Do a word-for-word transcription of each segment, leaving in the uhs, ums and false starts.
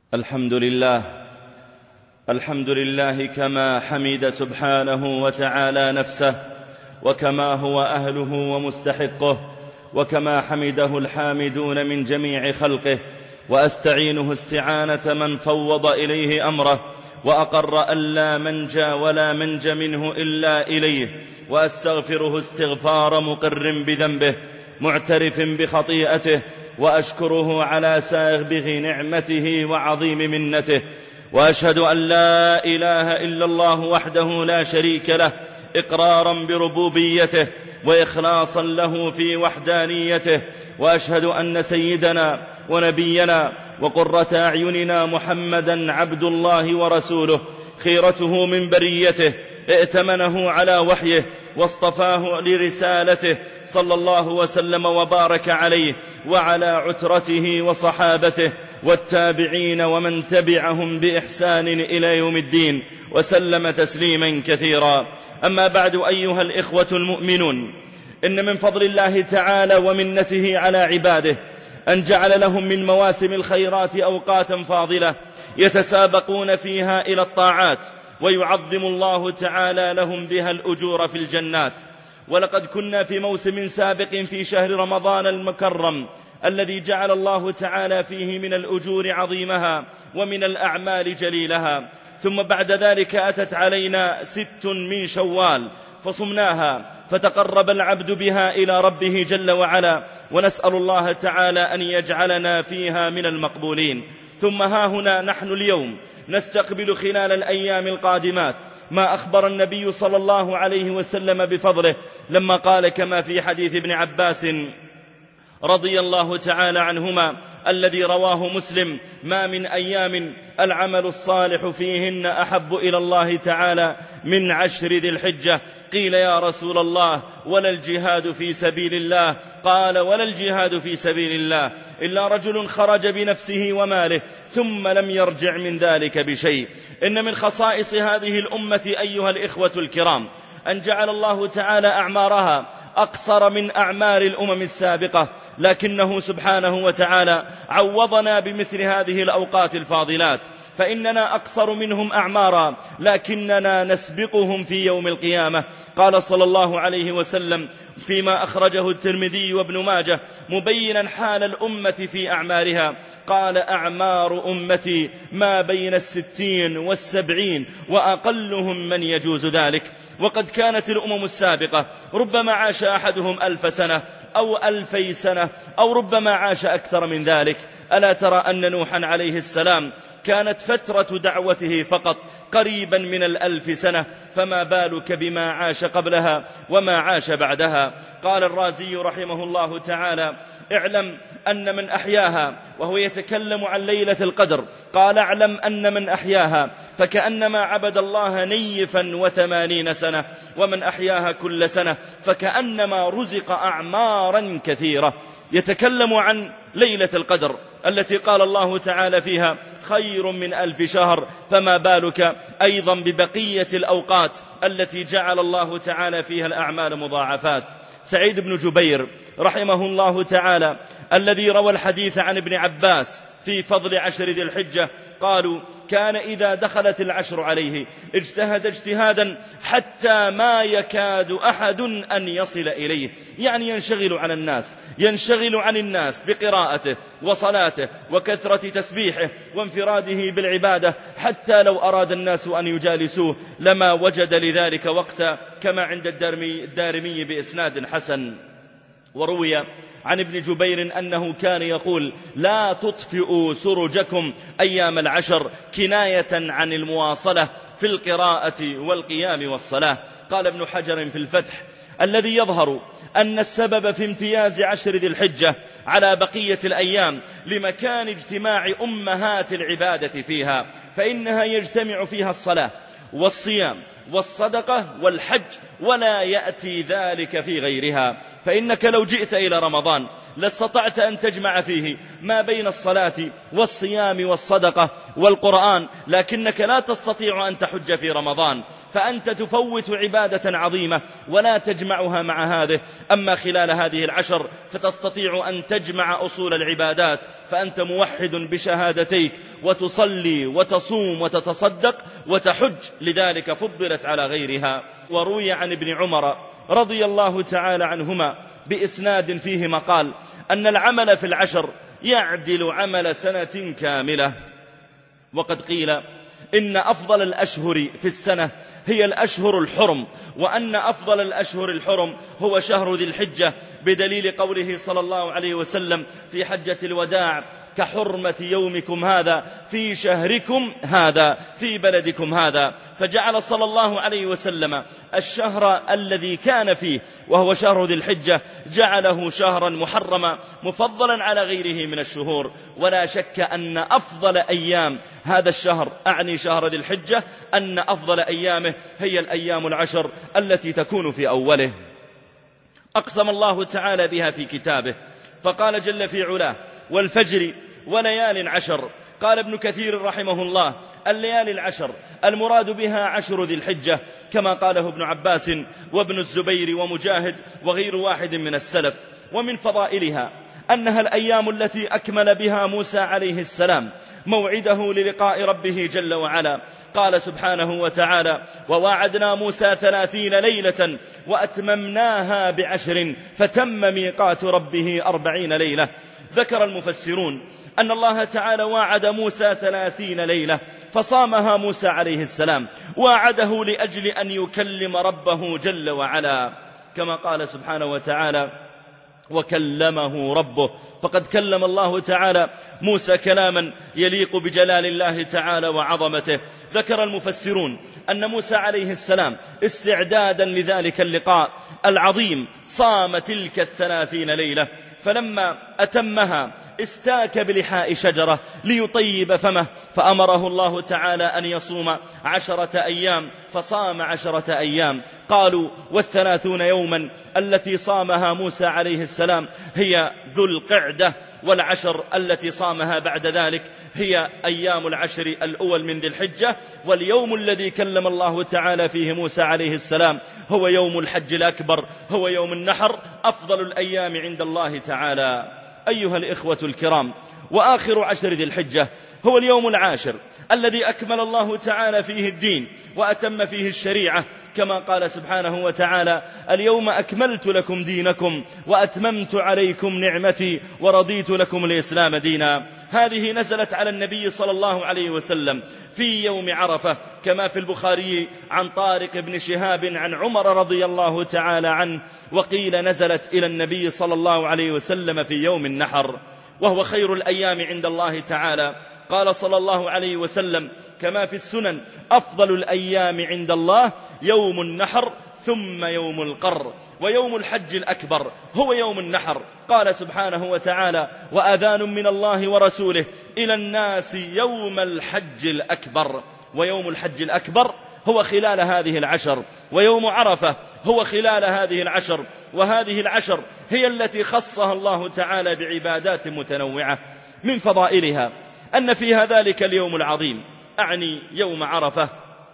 الحمد لله الحمد لله كما حمد سبحانه وتعالى نفسه وكما هو أهله ومستحقه، وكما حمده الحامدون من جميع خلقه، وأستعينه استعانة من فوض إليه أمره، وأقر أن لا منجى ولا منج منه إلا إليه، وأستغفره استغفار مقر بذنبه معترف بخطيئته، وأشكره على سابغ نعمته وعظيم منته، وأشهد أن لا إله إلا الله وحده لا شريك له إقرارا بربوبيته وإخلاصا له في وحدانيته، وأشهد أن سيدنا ونبينا وقرة أعيننا محمدا عبد الله ورسوله، خيرته من بريته، ائتمنه على وحيه واصطفاه لرسالته، صلى الله وسلم وبارك عليه وعلى عترته وصحابته والتابعين ومن تبعهم بإحسان إلى يوم الدين، وسلم تسليما كثيرا. أما بعد، أيها الإخوة المؤمنون، إن من فضل الله تعالى ومنته على عباده أن جعل لهم من مواسم الخيرات أوقاتا فاضلة يتسابقون فيها إلى الطاعات، ويعظم الله تعالى لهم بها الأجور في الجنات. ولقد كنا في موسم سابق في شهر رمضان المكرم الذي جعل الله تعالى فيه من الأجور عظيمها ومن الأعمال جليلها، ثم بعد ذلك أتت علينا ست من شوال فصمناها، فتقرب العبد بها إلى ربه جل وعلا، ونسأل الله تعالى أن يجعلنا فيها من المقبولين. ثم ها هنا نحن اليوم نستقبل خلال الأيام القادمات ما أخبر النبي صلى الله عليه وسلم بفضله لما قال كما في حديث ابن عباس رضي الله تعالى عنهما الذي رواه مسلم: ما من أيام العمل الصالح فيهن أحب إلى الله تعالى من عشر ذي الحجة. قيل يا رسول الله ولا الجهاد في سبيل الله؟ قال ولا الجهاد في سبيل الله إلا رجل خرج بنفسه وماله ثم لم يرجع من ذلك بشيء. إن من خصائص هذه الأمة أيها الإخوة الكرام أن جعل الله تعالى أعمارها أقصر من أعمار الأمم السابقة، لكنه سبحانه وتعالى عوضنا بمثل هذه الأوقات الفاضلات، فإننا أقصر منهم أعمارا لكننا نسبقهم في يوم القيامة. قال صلى الله عليه وسلم فيما أخرجه الترمذي وابن ماجه مبينا حال الأمة في أعمارها، قال: أعمار أمتي ما بين الستين والسبعين وأقلهم من يجوز ذلك. وقد كانت الأمم السابقة ربما عاش أحدهم ألف سنة أو ألفي سنة أو ربما عاش أكثر من ذلك. ألا ترى أن نوحا عليه السلام كانت فترة دعوته فقط قريبا من الألف سنة، فما بالك بما عاش قبلها وما عاش بعدها. قال الرازي رحمه الله تعالى: اعلم أن من أحياها، وهو يتكلم عن ليلة القدر، قال: اعلم أن من أحياها فكأنما عبد الله نيفا وثمانين سنة، ومن أحياها كل سنة فكأنما رزق أعمارا كثيرة. يتكلم عن ليلة القدر التي قال الله تعالى فيها: خير من ألف شهر، فما بالك أيضا ببقية الأوقات التي جعل الله تعالى فيها الأعمال مضاعفات. سعيد بن جبير رحمه الله تعالى الذي روى الحديث عن ابن عباس في فضل عشر ذي الحجة قالوا: كان إذا دخلت العشر عليه اجتهد اجتهادا حتى ما يكاد أحد أن يصل إليه، يعني ينشغل عن الناس ينشغل عن الناس بقراءته وصلاته وكثرة تسبيحه وانفراده بالعبادة، حتى لو أراد الناس أن يجالسوه لما وجد لذلك وقتا، كما عند الدارمي, الدارمي بإسناد حسن. وروي عن ابن جبير أنه كان يقول: لا تطفئوا سرجكم أيام العشر، كناية عن المواصلة في القراءة والقيام والصلاة. قال ابن حجر في الفتح: الذي يظهر أن السبب في امتياز عشر ذي الحجة على بقية الأيام لمكان اجتماع أمهات العبادة فيها، فإنها يجتمع فيها الصلاة والصيام والصدقة والحج، ولا يأتي ذلك في غيرها. فإنك لو جئت إلى رمضان لاستطعت أن تجمع فيه ما بين الصلاة والصيام والصدقة والقرآن، لكنك لا تستطيع أن تحج في رمضان، فأنت تفوت عبادة عظيمة ولا تجمعها مع هذه. أما خلال هذه العشر فتستطيع أن تجمع أصول العبادات، فأنت موحد بشهادتيك وتصلي وتصوم وتتصدق وتحج، لذلك فضلت على غيرها. وروي عن ابن عمر رضي الله تعالى عنهما بإسناد فيه مقال أن العمل في العشر يعدل عمل سنة كاملة. وقد قيل إن أفضل الأشهر في السنة هي الأشهر الحرم، وأن أفضل الأشهر الحرم هو شهر ذي الحجة، بدليل قوله صلى الله عليه وسلم في حجة الوداع: كحرمة يومكم هذا في شهركم هذا في بلدكم هذا. فجعل صلى الله عليه وسلم الشهر الذي كان فيه وهو شهر ذي الحجة جعله شهرا محرما مفضلا على غيره من الشهور. ولا شك أن أفضل أيام هذا الشهر، أعني شهر ذي الحجة، أن أفضل أيامه هي الأيام العشر التي تكون في أوله. أقسم الله تعالى بها في كتابه فقال جل في علاه: والفجر وليال عشر. قال ابن كثير رحمه الله: الليالي العشر المراد بها عشر ذي الحجة، كما قاله ابن عباس وابن الزبير ومجاهد وغير واحد من السلف. ومن فضائلها أنها الأيام التي أكمل بها موسى عليه السلام موعده للقاء ربه جل وعلا. قال سبحانه وتعالى: وواعدنا موسى ثلاثين ليلة وأتممناها بعشر فتم ميقات ربه أربعين ليلة. ذكر المفسرون أن الله تعالى واعد موسى ثلاثين ليلة فصامها موسى عليه السلام، واعده لأجل أن يكلم ربه جل وعلا، كما قال سبحانه وتعالى: وكلمه ربه. فقد كلم الله تعالى موسى كلاما يليق بجلال الله تعالى وعظمته. ذكر المفسرون أن موسى عليه السلام استعدادا لذلك اللقاء العظيم صام تلك الثلاثين ليلة، فلما أتمها استاك بلحاء شجرة ليطيب فمه، فأمره الله تعالى أن يصوم عشرة أيام، فصام عشرة أيام. قالوا: والثلاثون يوما التي صامها موسى عليه السلام هي ذو القعدة، والعشر التي صامها بعد ذلك هي أيام العشر الأول من ذي الحجة. واليوم الذي كلم الله تعالى فيه موسى عليه السلام هو يوم الحج الأكبر، هو يوم النحر، أفضل الأيام عند الله تعالى. أيها الإخوة الكرام، وآخر عشر ذي الحجة هو اليوم العاشر الذي أكمل الله تعالى فيه الدين وأتم فيه الشريعة، كما قال سبحانه وتعالى: اليوم أكملت لكم دينكم وأتممت عليكم نعمتي ورضيت لكم الإسلام دينا. هذه نزلت على النبي صلى الله عليه وسلم في يوم عرفة، كما في البخاري عن طارق بن شهاب عن عمر رضي الله تعالى عنه، وقيل نزلت إلى النبي صلى الله عليه وسلم في يوم النحر، وهو خير الأيام عند الله تعالى. قال صلى الله عليه وسلم كما في السنن: أفضل الأيام عند الله يوم النحر ثم يوم القر، ويوم الحج الأكبر هو يوم النحر. قال سبحانه وتعالى: وأذان من الله ورسوله إلى الناس يوم الحج الأكبر. ويوم الحج الأكبر هو خلال هذه العشر، ويوم عرفة هو خلال هذه العشر، وهذه العشر هي التي خصها الله تعالى بعبادات متنوعة. من فضائلها أن فيها ذلك اليوم العظيم، أعني يوم عرفة،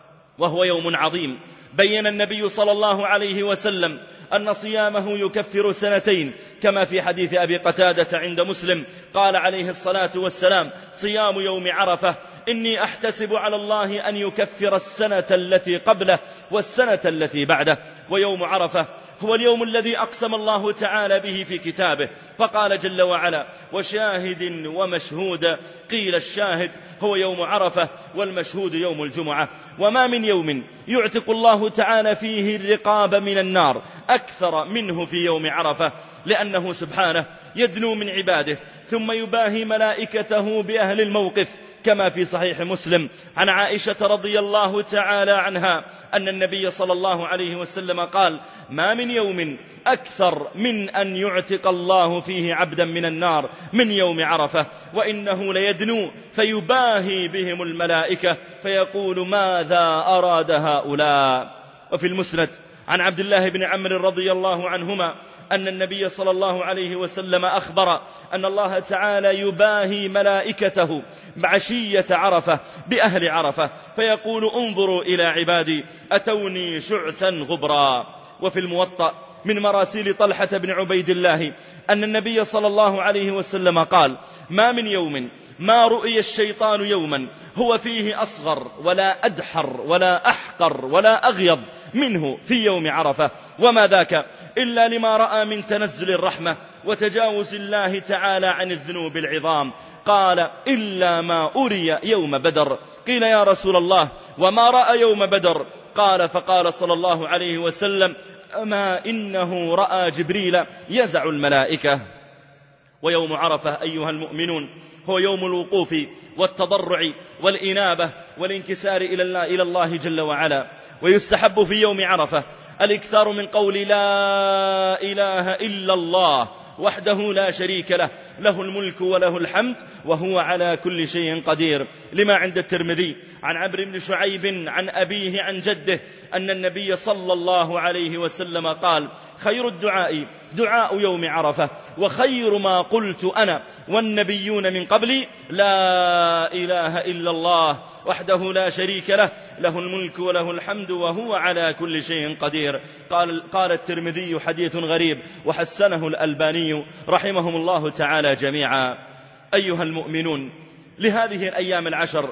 وهو يوم عظيم بين النبي صلى الله عليه وسلم أن صيامه يكفر سنتين، كما في حديث أبي قتادة عند مسلم قال عليه الصلاة والسلام: صيام يوم عرفة إني أحتسب على الله أن يكفر السنة التي قبله والسنة التي بعده. ويوم عرفة هو اليوم الذي أقسم الله تعالى به في كتابه، فقال جل وعلا: وشاهد ومشهود. قيل الشاهد هو يوم عرفة، والمشهود يوم الجمعة. وما من يوم يعتق الله تعالى فيه الرقاب من النار أكثر منه في يوم عرفة، لأنه سبحانه يدنو من عباده ثم يباهي ملائكته بأهل الموقف، كما في صحيح مسلم عن عائشة رضي الله تعالى عنها أن النبي صلى الله عليه وسلم قال: ما من يوم أكثر من أن يعتق الله فيه عبدا من النار من يوم عرفة، وإنه ليدنو فيباهي بهم الملائكة فيقول: ماذا أراد هؤلاء؟ وفي المسند عن عبد الله بن عمرو رضي الله عنهما أن النبي صلى الله عليه وسلم أخبر أن الله تعالى يباهي ملائكته بعشية عرفة بأهل عرفة فيقول: انظروا إلى عبادي أتوني شعثا غبرا. وفي الموطأ من مراسيل طلحة بن عبيد الله أن النبي صلى الله عليه وسلم قال: ما من يوم ما رؤي الشيطان يوما هو فيه أصغر ولا أدحر ولا أحقر ولا أغيض منه في يوم عرفة، وما ذاك إلا لما رأى من تنزل الرحمة وتجاوز الله تعالى عن الذنوب العظام. قال: إلا ما أري يوم بدر. قيل: يا رسول الله وما رأى يوم بدر؟ قال: فقال صلى الله عليه وسلم: أما إنه رأى جبريل يزع الملائكة. ويوم عرفة أيها المؤمنون هو يوم الوقوف والتضرع والإنابة والانكسار إلى الله, إلى الله جل وعلا. ويستحب في يوم عرفة الإكثار من قول لا إله إلا الله وحده لا شريك له، له الملك وله الحمد وهو على كل شيء قدير، لما عند الترمذي عن عمرو بن شعيب عن أبيه عن جده أن النبي صلى الله عليه وسلم قال: خير الدعاء دعاء يوم عرفة، وخير ما قلت أنا والنبيون من قبلي لا إله إلا الله وحده لا شريك له، له الملك وله الحمد وهو على كل شيء قدير. قال, قال الترمذي: حديث غريب، وحسنه الألباني رحمهم الله تعالى جميعا. أيها المؤمنون، لهذه الأيام العشر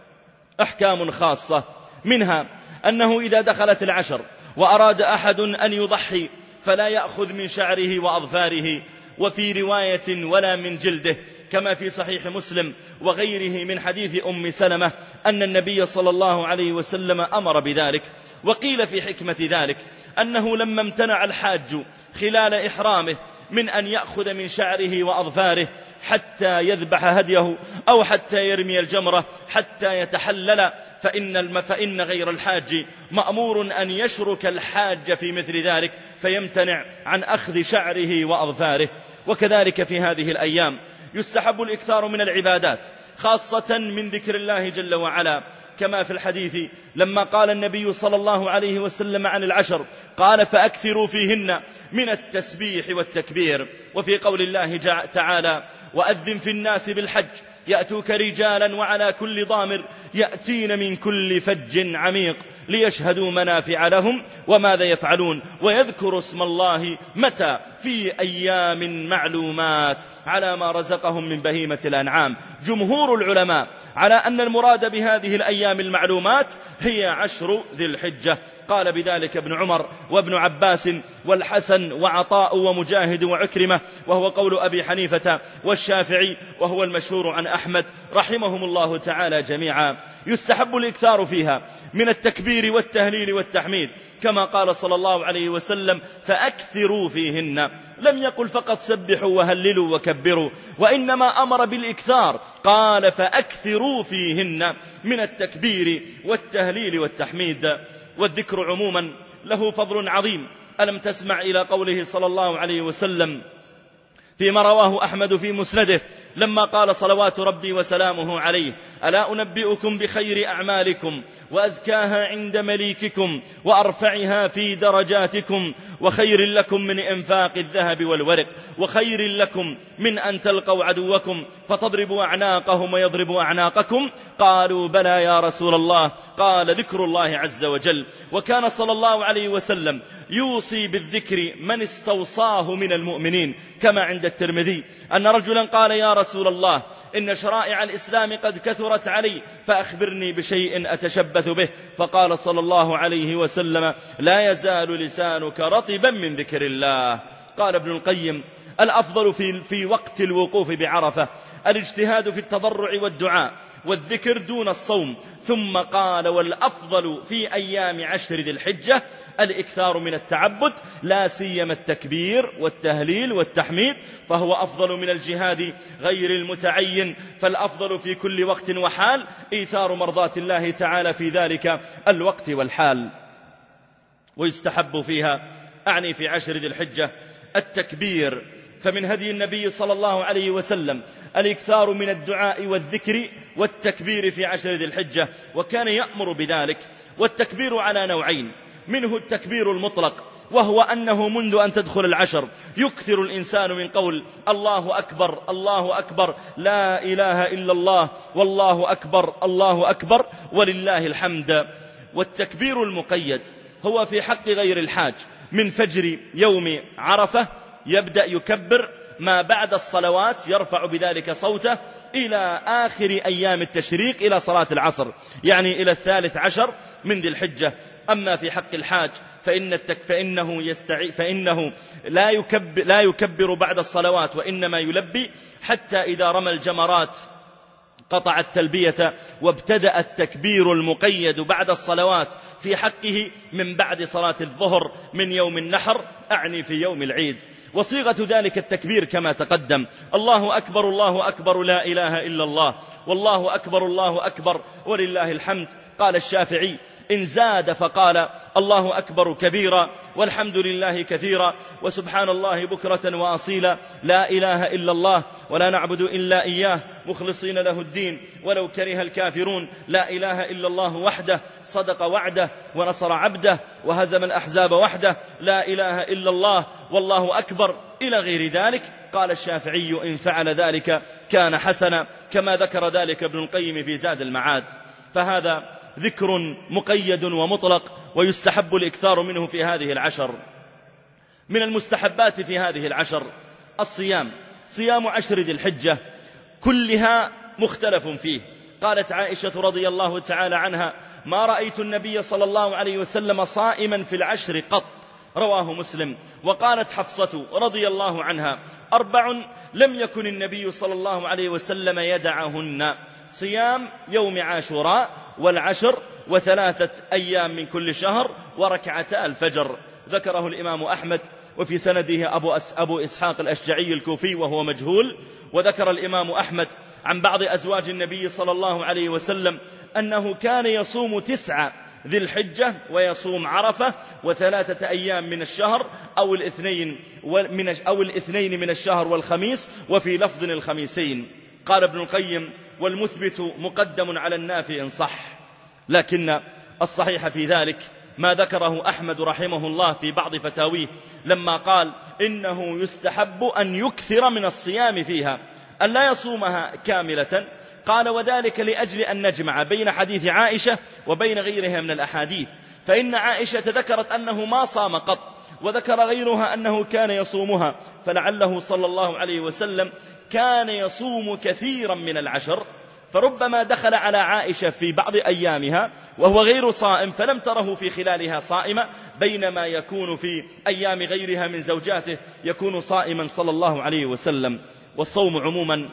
أحكام خاصة، منها أنه إذا دخلت العشر وأراد أحد أن يضحي فلا يأخذ من شعره وأظفاره، وفي رواية ولا من جلده، كما في صحيح مسلم وغيره من حديث أم سلمة أن النبي صلى الله عليه وسلم أمر بذلك. وقيل في حكمة ذلك أنه لما امتنع الحاج خلال إحرامه من أن يأخذ من شعره وأظفاره حتى يذبح هديه أو حتى يرمي الجمرة حتى يتحلل، فإن, الم... فإن غير الحاج مأمور أن يشرك الحاج في مثل ذلك فيمتنع عن أخذ شعره وأظفاره. وكذلك في هذه الأيام يستحب الإكثار من العبادات، خاصة من ذكر الله جل وعلا، كما في الحديث لما قال النبي صلى الله عليه وسلم عن العشر قال: فأكثروا فيهن من التسبيح والتكبير. وفي قول الله تعالى: وأذن في الناس بالحج يأتوك رجالا وعلى كل ضامر يأتين من كل فج عميق ليشهدوا منافع لهم وماذا يفعلون ويذكروا اسم الله متى في أيام معلومات على ما رزقهم من بهيمة الأنعام. جمهور العلماء على أن المراد بهذه الأيام المعلومات هي عشر ذي الحجة. قال بذلك ابن عمر وابن عباس والحسن وعطاء ومجاهد وعكرمة، وهو قول أبي حنيفة والشافعي، وهو المشهور عن أحمد رحمهم الله تعالى جميعا. يستحب الإكثار فيها من التكبير والتهليل والتحميد، كما قال صلى الله عليه وسلم: فأكثروا فيهن. لم يقل فقط سبحوا وهللوا وكبروا، وإنما أمر بالإكثار، قال: فأكثروا فيهن من التكبير والتهليل والتحميد. والذكر عموما له فضل عظيم. ألم تسمع إلى قوله صلى الله عليه وسلم فيما رواه أحمد في مسنده لما قال صلوات ربي وسلامه عليه: ألا أنبئكم بخير أعمالكم وأزكاها عند مليككم وأرفعها في درجاتكم وخير لكم من إنفاق الذهب والورق وخير لكم من أن تلقوا عدوكم فتضربوا أعناقهم ويضربوا أعناقكم؟ قالوا: بلى يا رسول الله. قال: ذكر الله عز وجل. وكان صلى الله عليه وسلم يوصي بالذكر من استوصاه من المؤمنين، كما عند الترمذي أن رجلا قال: يا رسول الله، إن شرائع الإسلام قد كثرت علي فأخبرني بشيء أتشبث به. فقال صلى الله عليه وسلم: لا يزال لسانك رطبا من ذكر الله. قال ابن القيم: الأفضل في, في وقت الوقوف بعرفة الاجتهاد في التضرع والدعاء والذكر دون الصوم. ثم قال والأفضل في أيام عشر ذي الحجة الإكثار من التعبد، لا سيما التكبير والتهليل والتحميد، فهو أفضل من الجهاد غير المتعين. فالأفضل في كل وقت وحال إيثار مرضات الله تعالى في ذلك الوقت والحال. ويستحب فيها، أعني في عشر ذي الحجة، التكبير، فمن هدي النبي صلى الله عليه وسلم الإكثار من الدعاء والذكر والتكبير في عشر ذي الحجة، وكان يأمر بذلك. والتكبير على نوعين، منه التكبير المطلق، وهو أنه منذ أن تدخل العشر يكثر الإنسان من قول الله أكبر الله أكبر لا إله إلا الله والله أكبر الله أكبر ولله الحمد. والتكبير المقيد هو في حق غير الحاج من فجر يوم عرفة يبدأ يكبر، ما بعد الصلوات يرفع بذلك صوته إلى آخر أيام التشريق إلى صلاة العصر، يعني إلى الثالث عشر من ذي الحجة. أما في حق الحاج فإن التك فإنه, يستعي فإنه لا, يكبر لا يكبر بعد الصلوات، وإنما يلبي حتى إذا رمى الجمرات قطع التلبية، وابتدأ التكبير المقيد بعد الصلوات في حقه من بعد صلاة الظهر من يوم النحر، أعني في يوم العيد. وصيغة ذلك التكبير كما تقدم: الله أكبر الله أكبر لا إله إلا الله والله أكبر الله أكبر ولله الحمد. قال الشافعي: إن زاد فقال الله أكبر كبيرا والحمد لله كثيرا وسبحان الله بكرة وأصيلا لا إله إلا الله ولا نعبد إلا إياه مخلصين له الدين ولو كره الكافرون لا إله إلا الله وحده صدق وعده ونصر عبده وهزم الأحزاب وحده لا إله إلا الله والله أكبر إلى غير ذلك. قال الشافعي: إن فعل ذلك كان حسنا، كما ذكر ذلك ابن القيم في زاد المعاد. فهذا ذكر مقيد ومطلق، ويستحب الإكثار منه في هذه العشر. من المستحبات في هذه العشر الصيام، صيام عشر ذي الحجة كلها مختلف فيه. قالت عائشة رضي الله تعالى عنها: ما رأيت النبي صلى الله عليه وسلم صائما في العشر قط، رواه مسلم. وقالت حفصة رضي الله عنها: أربع لم يكن النبي صلى الله عليه وسلم يدعهن: صيام يوم عاشوراء والعشر وثلاثة أيام من كل شهر وركعتا الفجر. ذكره الإمام أحمد، وفي سنده أبو, أس أبو إسحاق الأشجعي الكوفي وهو مجهول. وذكر الإمام أحمد عن بعض أزواج النبي صلى الله عليه وسلم أنه كان يصوم تسعة ذي الحجة ويصوم عرفة وثلاثة أيام من الشهر أو الاثنين, من أو الاثنين من الشهر والخميس، وفي لفظ الخميسين. قال ابن القيم: والمثبت مقدم على النافي إن صح، لكن الصحيح في ذلك ما ذكره أحمد رحمه الله في بعض فتاويه لما قال إنه يستحب أن يكثر من الصيام فيها، أن لا يصومها كاملة. قال: وذلك لأجل أن نجمع بين حديث عائشة وبين غيرها من الأحاديث، فإن عائشة ذكرت أنه ما صام قط، وذكر غيرها أنه كان يصومها، فلعله صلى الله عليه وسلم كان يصوم كثيرا من العشر، فربما دخل على عائشة في بعض أيامها وهو غير صائم فلم تره في خلالها صائمة، بينما يكون في أيام غيرها من زوجاته يكون صائما صلى الله عليه وسلم. والصوم عموما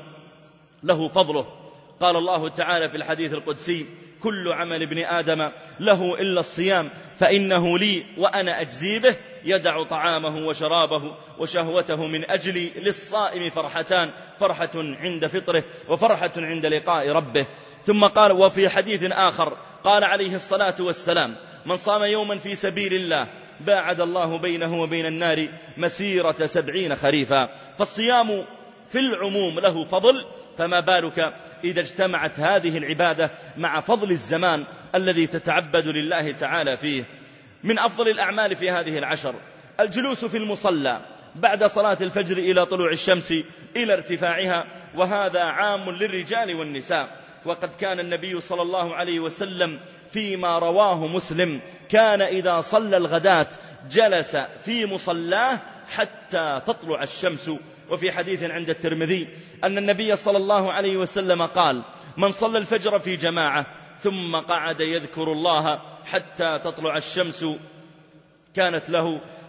له فضله. قال الله تعالى في الحديث القدسي: كل عمل ابن آدم له إلا الصيام فإنه لي وأنا أجزي به، يدع طعامه وشرابه وشهوته من أجلي، للصائم فرحتان: فرحة عند فطره وفرحة عند لقاء ربه. ثم قال: وفي حديث آخر قال عليه الصلاة والسلام: من صام يوما في سبيل الله باعد الله بينه وبين النار مسيرة سبعين خريفا. فالصيام في العموم له فضل، فما بالك إذا اجتمعت هذه العبادة مع فضل الزمان الذي تتعبد لله تعالى فيه. من أفضل الأعمال في هذه العشر الجلوس في المصلى بعد صلاة الفجر إلى طلوع الشمس إلى ارتفاعها، وهذا عام للرجال والنساء. وقد كان النبي صلى الله عليه وسلم فيما رواه مسلم كان إذا صلى الغداة جلس في مصلاه حتى تطلع الشمس. وفي حديث عند الترمذي أن النبي صلى الله عليه وسلم قال: من صلى الفجر في جماعة ثم قعد يذكر الله حتى تطلع الشمس كانت له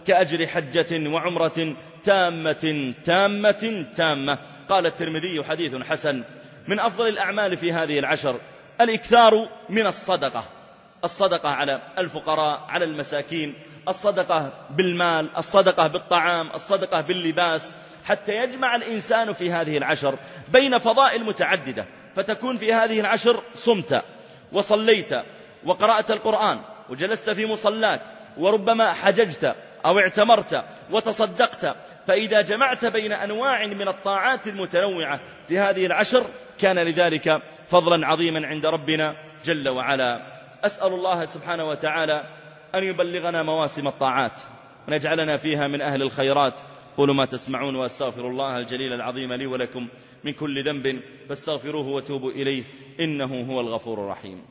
كأجر حجة وعمرة تامة تامة تامة. قال الترمذي حديث حسن. من أفضل الأعمال في هذه العشر الإكثار من الصدقة، الصدقة على الفقراء، على المساكين، الصدقة بالمال، الصدقة بالطعام، الصدقة باللباس، حتى يجمع الإنسان في هذه العشر بين فضائل متعددة، فتكون في هذه العشر صمت وصليت وقرأت القرآن وجلست في مصلاك وربما حججت أو اعتمرت وتصدقت. فإذا جمعت بين أنواع من الطاعات المتنوعة في هذه العشر كان لذلك فضلا عظيما عند ربنا جل وعلا. أسأل الله سبحانه وتعالى أن يبلغنا مواسم الطاعات ونجعلنا فيها من أهل الخيرات. قولوا ما تسمعون، وأستغفر الله الجليل العظيم لي ولكم من كل ذنب فاستغفروه وتوبوا إليه إنه هو الغفور الرحيم.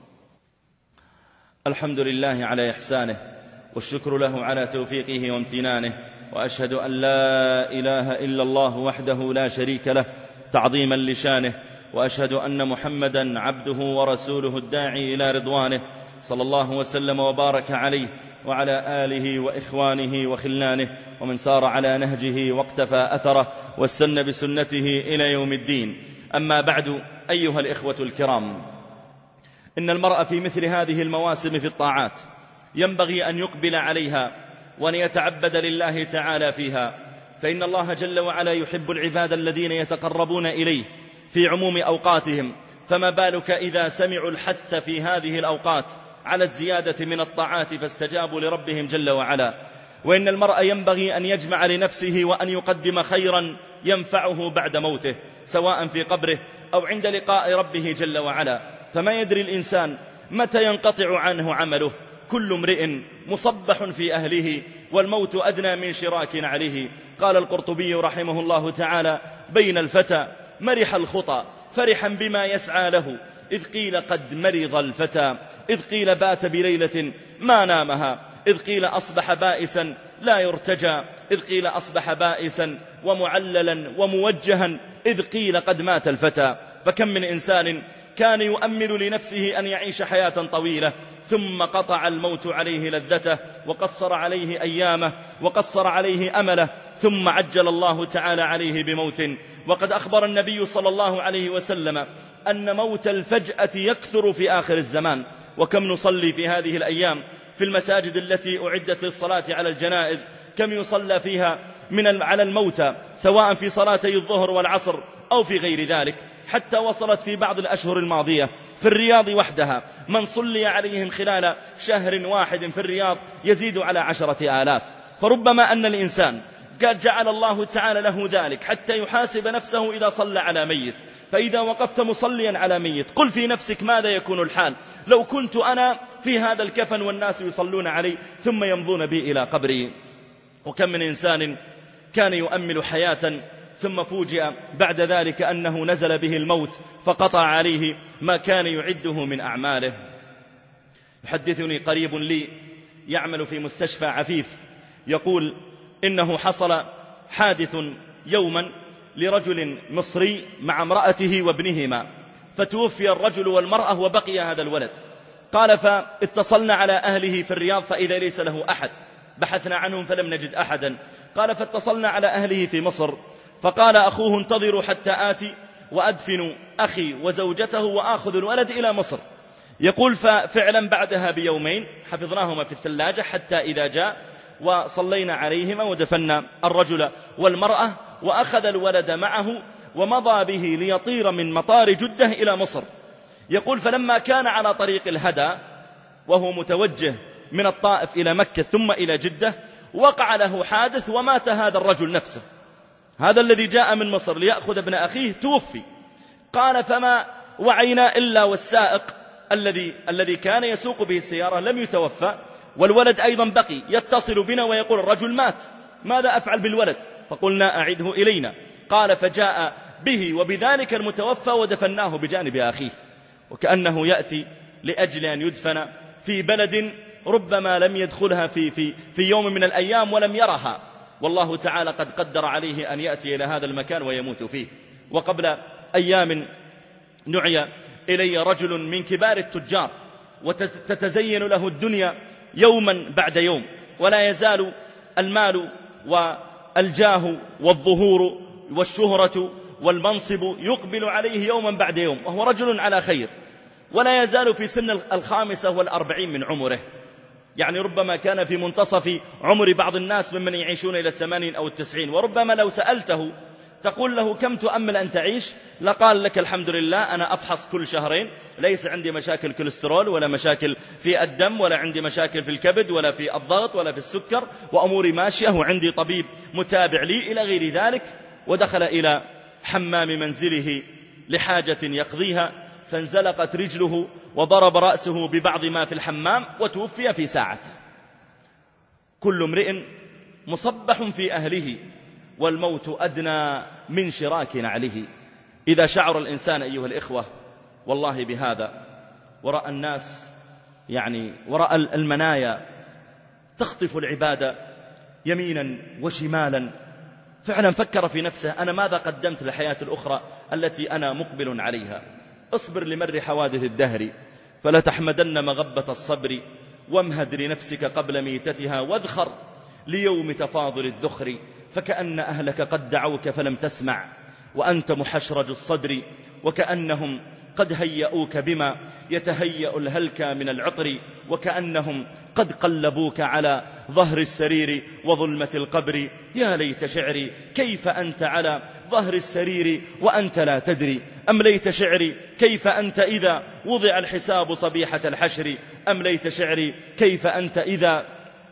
الحمد لله على إحسانه، والشكر له على توفيقه وامتنانه، وأشهد أن لا إله إلا الله وحده لا شريك له تعظيما لشانه، وأشهد أن محمدا عبده ورسوله الداعي إلى رضوانه، صلى الله وسلم وبارك عليه وعلى آله وإخوانه وخلانه ومن سار على نهجه واقتفى أثره واستنى بسنته إلى يوم الدين. أما بعد، أيها الإخوة الكرام، إن المرء في مثل هذه المواسم في الطاعات ينبغي أن يقبل عليها وأن يتعبد لله تعالى فيها، فإن الله جل وعلا يحب العباد الذين يتقربون إليه في عموم أوقاتهم، فما بالك إذا سمعوا الحث في هذه الأوقات على الزيادة من الطاعات فاستجابوا لربهم جل وعلا. وإن المرء ينبغي أن يجمع لنفسه وأن يقدم خيرا ينفعه بعد موته، سواء في قبره أو عند لقاء ربه جل وعلا، فما يدري الإنسان متى ينقطع عنه عمله. كل امرئ مصبح في أهله والموت أدنى من شراك عليه. قال القرطبي رحمه الله تعالى: بين الفتى مرح الخطى فرحا بما يسعى له، إذ قيل قد مرض الفتى، إذ قيل بات بليلة ما نامها، إذ قيل أصبح بائسا لا يرتجى، إذ قيل أصبح بائسا ومعللا وموجها، إذ قيل قد مات الفتى. فكم من إنسان كان يؤمل لنفسه أن يعيش حياة طويلة ثم قطع الموت عليه لذته وقصر عليه أيامه وقصر عليه أمله، ثم عجل الله تعالى عليه بموت. وقد أخبر النبي صلى الله عليه وسلم أن موت الفجأة يكثر في آخر الزمان. وكم نصلي في هذه الأيام في المساجد التي أعدت للصلاة على الجنائز، كم يصلى فيها من على الموتى، سواء في صلاتي الظهر والعصر أو في غير ذلك، حتى وصلت في بعض الأشهر الماضية في الرياض وحدها من صلي عليهم خلال شهر واحد في الرياض يزيد على عشرة آلاف. فربما أن الإنسان قد جعل الله تعالى له ذلك حتى يحاسب نفسه إذا صلى على ميت. فإذا وقفت مصليا على ميت قل في نفسك ماذا يكون الحال لو كنت أنا في هذا الكفن والناس يصلون علي ثم يمضون بي إلى قبري. وكم من إنسان كان يؤمل حياة ثم فوجئ بعد ذلك أنه نزل به الموت فقطع عليه ما كان يعده من أعماله. يحدثني قريب لي يعمل في مستشفى عفيف، يقول إنه حصل حادث يوما لرجل مصري مع امرأته وابنهما، فتوفي الرجل والمرأة وبقي هذا الولد. قال: فاتصلنا على أهله في الرياض فإذا ليس له أحد، بحثنا عنهم فلم نجد أحدا. قال: فاتصلنا على أهله في مصر فقال أخوه: انتظروا حتى آتي وأدفن أخي وزوجته وآخذ الولد إلى مصر. يقول: ففعلا بعدها بيومين حفظناهما في الثلاجة حتى إذا جاء وصلينا عليهما ودفنا الرجل والمرأة وأخذ الولد معه ومضى به ليطير من مطار جدة إلى مصر. يقول: فلما كان على طريق الهدى وهو متوجه من الطائف إلى مكة ثم إلى جدة وقع له حادث ومات هذا الرجل نفسه، هذا الذي جاء من مصر ليأخذ ابن أخيه توفي. قال: فما وعينا إلا والسائق الذي الذي كان يسوق به السيارة لم يتوفى، والولد أيضا بقي يتصل بنا ويقول: الرجل مات، ماذا أفعل بالولد؟ فقلنا: أعده إلينا. قال: فجاء به وبذلك المتوفى ودفناه بجانب أخيه، وكأنه يأتي لأجل أن يدفن في بلد ربما لم يدخلها في, في, في يوم من الأيام ولم يرها، والله تعالى قد قدر عليه أن يأتي إلى هذا المكان ويموت فيه. وقبل أيام نعي إلي رجل من كبار التجار وتتزين له الدنيا يوما بعد يوم، ولا يزال المال والجاه والظهور والشهرة والمنصب يقبل عليه يوما بعد يوم، وهو رجل على خير ولا يزال في سن الخامسة والأربعين من عمره، يعني ربما كان في منتصف عمر بعض الناس ممن يعيشون إلى الثمانين أو التسعين، وربما لو سألته تقول له كم تؤمل أن تعيش لقال لك الحمد لله أنا أفحص كل شهرين، ليس عندي مشاكل كوليسترول ولا مشاكل في الدم ولا عندي مشاكل في الكبد ولا في الضغط ولا في السكر، وأموري ماشية وعندي طبيب متابع لي إلى غير ذلك. ودخل إلى حمام منزله لحاجة يقضيها فانزلقت رجله وضرب رأسه ببعض ما في الحمام وتوفي في ساعته. كل امرئ مصبح في أهله والموت أدنى من شراك نعله. إذا شعر الإنسان أيها الإخوة والله بهذا ورأى الناس يعني ورأى المنايا تخطف العبادة يمينا وشمالا، فعلا فكر في نفسه أنا ماذا قدمت للحياة الأخرى التي أنا مقبل عليها. اصبر لمر حوادث الدهر فلا تحمدن مغبة الصبر، وامهد لنفسك قبل ميتتها، واذخر ليوم تفاضل الذخر، فكأن أهلك قد دعوك فلم تسمع وأنت محشرج الصدر، وكأنهم قد هيئوك بما يتهيأ الهلك من العطر، وكأنهم قد قلبوك على ظهر السرير وظلمة القبر. يا ليت شعري كيف أنت على ظهر السرير وأنت لا تدري، أم ليت شعري كيف أنت إذا وضع الحساب صبيحة الحشر، أم ليت شعري كيف أنت إذا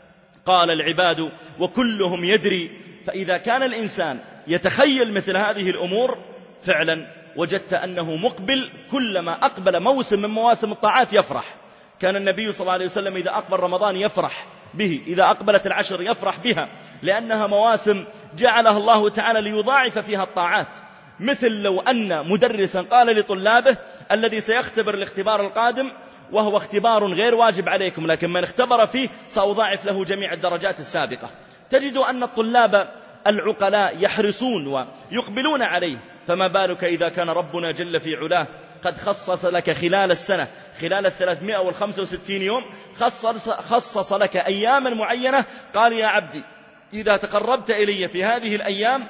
قال العباد وكلهم يدري. فإذا كان الإنسان يتخيل مثل هذه الأمور فعلا وجدت أنه مقبل، كلما أقبل موسم من مواسم الطاعات يفرح. كان النبي صلى الله عليه وسلم إذا أقبل رمضان يفرح به، إذا أقبلت العشر يفرح بها، لأنها مواسم جعلها الله تعالى ليضاعف فيها الطاعات. مثل لو أن مدرسا قال لطلابه الذي سيختبر الاختبار القادم وهو اختبار غير واجب عليكم لكن من اختبر فيه سأضاعف له جميع الدرجات السابقة، تجد أن الطلاب العقلاء يحرصون ويقبلون عليه. فما بالك إذا كان ربنا جل في علاه قد خصص لك خلال السنة، خلال الثلاثمائة وخمسة وستين يوم، خصص, خصص لك أياما معينة، قال يا عبدي إذا تقربت إلي في هذه الأيام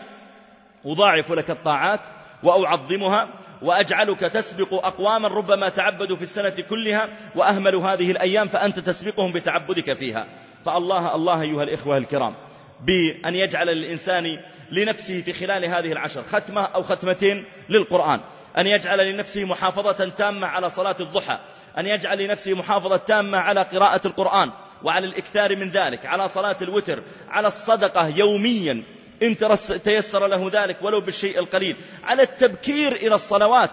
أضاعف لك الطاعات وأعظمها، وأجعلك تسبق أقواما ربما تعبدوا في السنة كلها وأهملوا هذه الأيام فأنت تسبقهم بتعبدك فيها. فالله الله أيها الإخوة الكرام بأن يجعل للإنسان لنفسه في خلال هذه العشر ختمة أو ختمتين للقرآن، أن يجعل لنفسه محافظة تامة على صلاة الضحى، أن يجعل لنفسه محافظة تامة على قراءة القرآن وعلى الإكثار من ذلك، على صلاة الوتر، على الصدقة يوميا إن تيسر له ذلك ولو بالشيء القليل، على التبكير إلى الصلوات،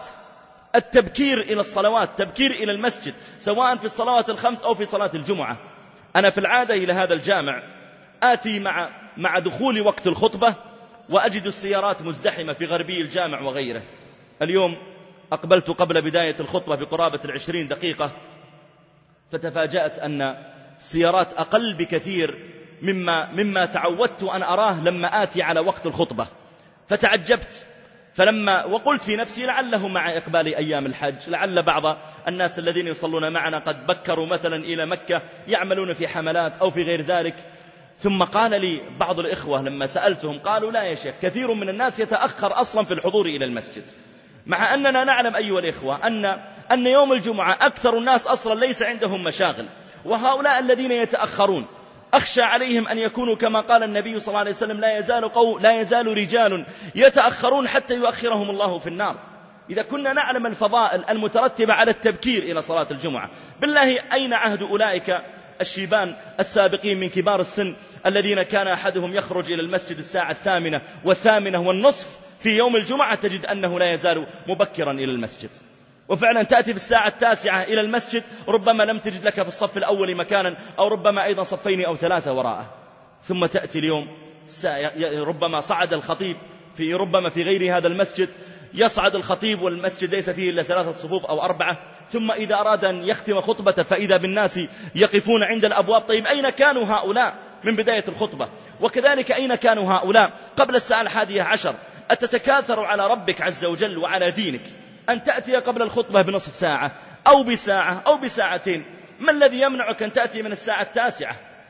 التبكير إلى الصلوات، تبكير إلى المسجد سواء في الصلوات الخمس أو في صلاة الجمعة. أنا في العادة إلى هذا الجامع آتي مع, مع دخول وقت الخطبة وأجد السيارات مزدحمة في غربي الجامع وغيره. اليوم أقبلت قبل بداية الخطبة بقرابة العشرين دقيقة فتفاجأت أن السيارات أقل بكثير مما, مما تعودت أن أراه لما آتي على وقت الخطبة، فتعجبت. فلما وقلت في نفسي لعله مع إقبال أيام الحج، لعل بعض الناس الذين يصلون معنا قد بكروا مثلا إلى مكة يعملون في حملات أو في غير ذلك. ثم قال لي بعض الإخوة لما سألتهم قالوا لا يا شيخ، كثير من الناس يتأخر أصلا في الحضور إلى المسجد، مع أننا نعلم أيها الإخوة أن, أن يوم الجمعة أكثر الناس أصلا ليس عندهم مشاغل، وهؤلاء الذين يتأخرون أخشى عليهم أن يكونوا كما قال النبي صلى الله عليه وسلم لا يزال, قو لا يزال رجال يتأخرون حتى يؤخرهم الله في النار. إذا كنا نعلم الفضائل المترتبة على التبكير إلى صلاة الجمعة، بالله أين عهد أولئك الشيبان السابقين من كبار السن الذين كان أحدهم يخرج إلى المسجد الساعة الثامنة والثامنة والنصف في يوم الجمعة، تجد أنه لا يزال مبكرا إلى المسجد. وفعلا تأتي في الساعة التاسعة إلى المسجد ربما لم تجد لك في الصف الأول مكانا، أو ربما أيضا صفين أو ثلاثة وراءه. ثم تأتي اليوم ربما صعد الخطيب في ربما في غير هذا المسجد، يصعد الخطيب والمسجد ليس فيه إلا ثلاثة صفوف أو أربعة، ثم إذا أراد أن يختم خطبته فإذا بالناس يقفون عند الأبواب. طيب أين كانوا هؤلاء من بداية الخطبة؟ وكذلك أين كانوا هؤلاء قبل الساعة الحادية عشر؟ أتتكاثر على ربك عز وجل وعلى دينك أن تأتي قبل الخطبة بنصف ساعة أو بساعة أو بساعتين؟ ما الذي يمنعك أن تأتي من الساعة التاسعة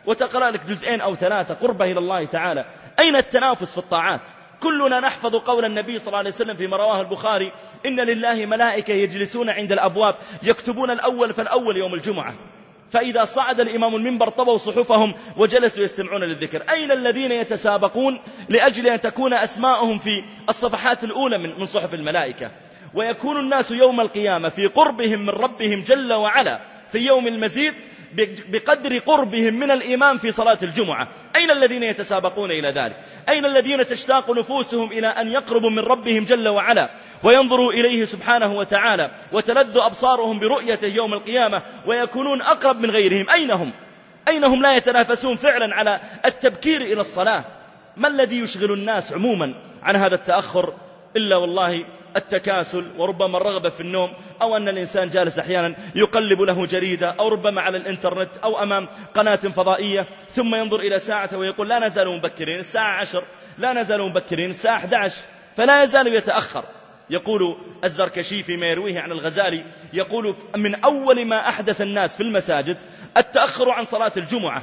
وتقرأ لك جزئين أو ثلاثة قربة إلى الله تعالى. أين التنافس في الطاعات؟ كلنا نحفظ قول النبي صلى الله عليه وسلم فيما رواه البخاري: إن لله ملائكة يجلسون عند الأبواب يكتبون الأول فالأول يوم الجمعة، فإذا صعد الإمام المنبر طووا صحفهم وجلسوا يستمعون للذكر. أين الذين يتسابقون لأجل أن تكون أسماءهم في الصفحات الأولى من صحف الملائكة؟ ويكون الناس يوم القيامة في قربهم من ربهم جل وعلا في يوم المزيد بقدر قربهم من الإمام في صلاة الجمعة. أين الذين يتسابقون إلى ذلك؟ أين الذين تشتاق نفوسهم إلى أن يقربوا من ربهم جل وعلا وينظروا إليه سبحانه وتعالى وتلذ أبصارهم برؤيته يوم القيامة ويكونون أقرب من غيرهم؟ أينهم؟ أينهم لا يتنافسون فعلا على التبكير إلى الصلاة؟ ما الذي يشغل الناس عموما عن هذا التأخر إلا والله التكاسل، وربما الرغبة في النوم، أو أن الإنسان جالس أحيانا يقلب له جريدة أو ربما على الإنترنت أو أمام قناة فضائية ثم ينظر إلى ساعته ويقول لا نزال مبكرين، الساعة عشر، لا نزال مبكرين، الساعة أحد عشر، فلا يزال يتأخر. يقول الزركشي فيما يرويه عن الغزالي، يقول من أول ما أحدث الناس في المساجد التأخر عن صلاة الجمعة.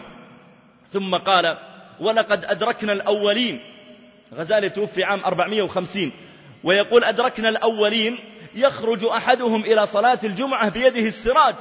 ثم قال ولقد أدركنا الأولين، غزالي توفي عام أربعمائة وخمسين، ويقول أدركنا الأولين يخرج أحدهم إلى صلاة الجمعة بيده السراج،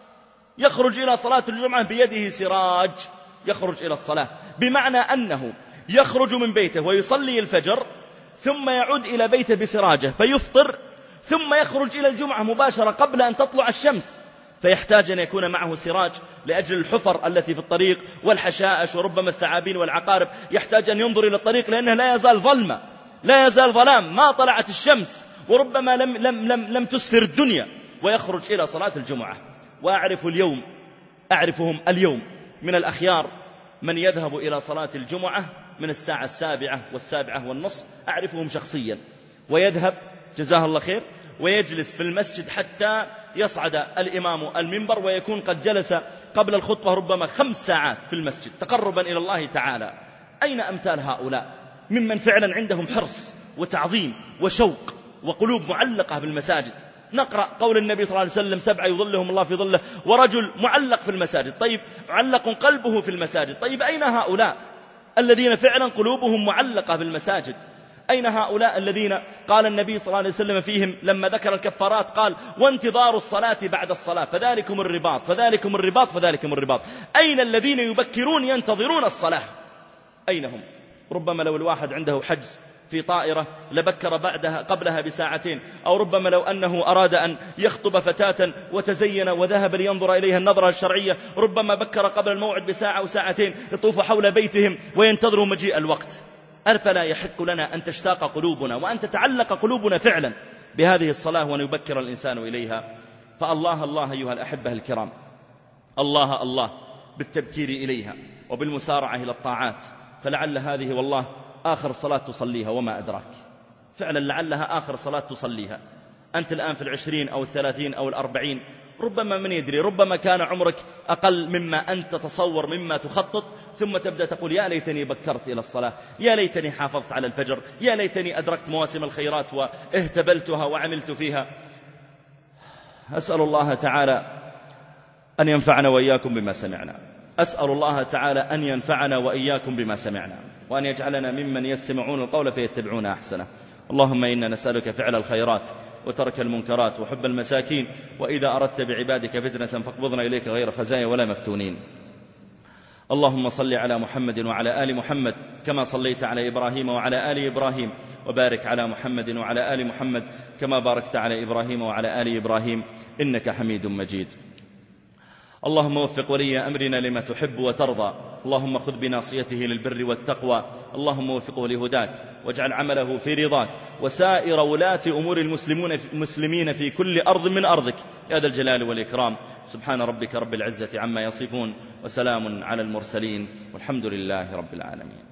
يخرج إلى صلاة الجمعة بيده سراج، يخرج إلى الصلاة، بمعنى أنه يخرج من بيته ويصلي الفجر ثم يعود إلى بيته بسراجه فيفطر ثم يخرج إلى الجمعة مباشرة قبل أن تطلع الشمس، فيحتاج أن يكون معه سراج لأجل الحفر التي في الطريق والحشائش وربما الثعابين والعقارب، يحتاج أن ينظر إلى الطريق لأنه لا يزال ظلمة، لا يزال ظلام، ما طلعت الشمس وربما لم, لم, لم, لم تسفر الدنيا، ويخرج إلى صلاة الجمعة. وأعرف اليوم أعرفهم اليوم من الأخيار من يذهب إلى صلاة الجمعة من الساعة السابعة والسابعة والنصف، أعرفهم شخصيا، ويذهب جزاه الله خير ويجلس في المسجد حتى يصعد الإمام المنبر، ويكون قد جلس قبل الخطبة ربما خمس ساعات في المسجد تقربا إلى الله تعالى. أين أمثال هؤلاء ممن فعلا عندهم حرص وتعظيم وشوق وقلوب معلقة بالمساجد؟ نقرأ قول النبي صلى الله عليه وسلم سبعة يظلهم الله في ظله، ورجل معلق في المساجد. طيب معلق قلبه في المساجد، طيب أين هؤلاء الذين فعلا قلوبهم معلقة بالمساجد؟ أين هؤلاء الذين قال النبي صلى الله عليه وسلم فيهم لما ذكر الكفارات قال وانتظار الصلاة بعد الصلاة فذلكم الرباط فذلكم الرباط فذلكم الرباط؟ أين الذين يبكرون ينتظرون الصلاة؟ أين هم؟ ربما لو الواحد عنده حجز في طائرة لبكر بعدها قبلها بساعتين، أو ربما لو أنه أراد أن يخطب فتاة وتزين وذهب لينظر إليها النظرة الشرعية ربما بكر قبل الموعد بساعة أو ساعتين، يطوف حول بيتهم وينتظروا مجيء الوقت. أفلا يحق لنا أن تشتاق قلوبنا وأن تتعلق قلوبنا فعلا بهذه الصلاة وأن يبكر الإنسان إليها؟ فالله الله أيها الأحبة الكرام، الله الله بالتبكير إليها وبالمسارعة إلى الطاعات، فلعل هذه والله آخر صلاة تصليها وما أدراك، فعلا لعلها آخر صلاة تصليها. أنت الآن في العشرين أو الثلاثين أو الأربعين، ربما من يدري ربما كان عمرك أقل مما أنت تتصور مما تخطط، ثم تبدأ تقول يا ليتني بكرت إلى الصلاة، يا ليتني حافظت على الفجر، يا ليتني أدركت مواسم الخيرات واهتبلتها وعملت فيها. أسأل الله تعالى أن ينفعنا وإياكم بما سمعنا، أسأل الله تعالى أن ينفعنا وإياكم بما سمعنا، وأن يجعلنا ممن يستمعون القول فيتبعون أحسنه. اللهم إنا نسألك فعل الخيرات وترك المنكرات وحب المساكين، وإذا أردت بعبادك فتنة فاقبضنا إليك غير خزايا ولا مفتونين. اللهم صل على محمد وعلى آل محمد كما صليت على إبراهيم وعلى آل إبراهيم، وبارك على محمد وعلى آل محمد كما باركت على إبراهيم وعلى آل إبراهيم إنك حميد مجيد. اللهم وفق ولي أمرنا لما تحب وترضى، اللهم خذ بناصيته للبر والتقوى، اللهم وفقه لهداك واجعل عمله في رضاك، وسائر ولاة أمور المسلمون المسلمين في كل أرض من أرضك يا ذا الجلال والإكرام. سبحان ربك رب العزة عما يصفون، وسلام على المرسلين، والحمد لله رب العالمين.